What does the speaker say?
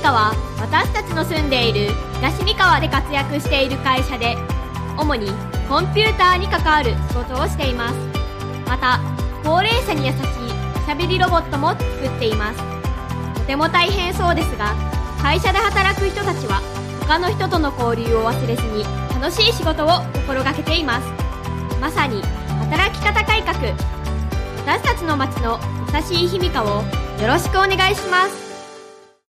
カは私たちの住んでいる東三河で活躍している会社で、主にコンピューターに関わる仕事をしています。また、高齢者に優しいおしゃべりロボットも作っています。とても大変そうですが、会社で働く人たちは他の人との交流を忘れずに楽しい仕事を心がけています。まさに働き方改革。私たちの街の優しいひみかをよろしくお願いします。